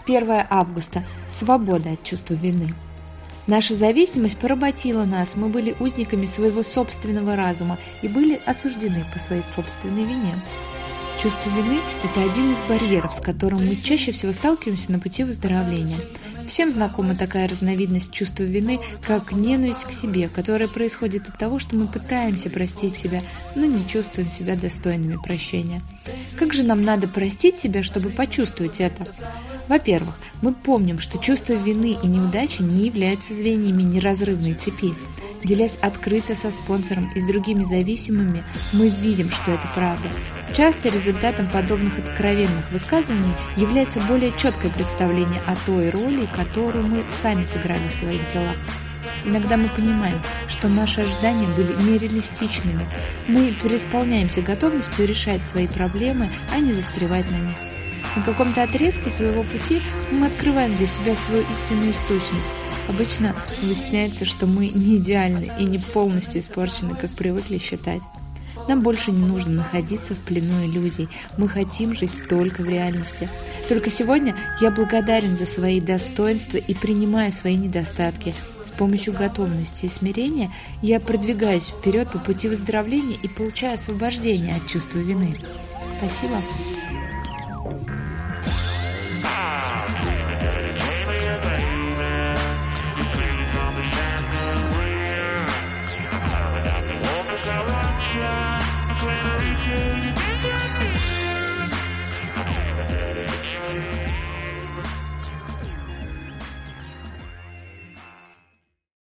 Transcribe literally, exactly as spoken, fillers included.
первое августа. Свобода от чувства вины. Наша зависимость поработила нас, мы были узниками своего собственного разума и были осуждены по своей собственной вине. Чувство вины – это один из барьеров, с которым мы чаще всего сталкиваемся на пути выздоровления. Всем знакома такая разновидность чувства вины, как ненависть к себе, которая происходит от того, что мы пытаемся простить себя, но не чувствуем себя достойными прощения. Как же нам надо простить себя, чтобы почувствовать это? Во-первых, мы помним, что чувство вины и неудачи не являются звеньями неразрывной цепи. Делясь открыто со спонсором и с другими зависимыми, мы видим, что это правда. Часто результатом подобных откровенных высказываний является более четкое представление о той роли, которую мы сами сыграли в своих делах. Иногда мы понимаем, что наши ожидания были нереалистичными. Мы преисполняемся готовностью решать свои проблемы, а не застревать на них. На каком-то отрезке своего пути мы открываем для себя свою истинную сущность. Обычно выясняется, что мы не идеальны и не полностью испорчены, как привыкли считать. Нам больше не нужно находиться в плену иллюзий. Мы хотим жить только в реальности. Только сегодня я благодарен за свои достоинства и принимаю свои недостатки. С помощью готовности и смирения я продвигаюсь вперед по пути выздоровления и получаю освобождение от чувства вины. Спасибо.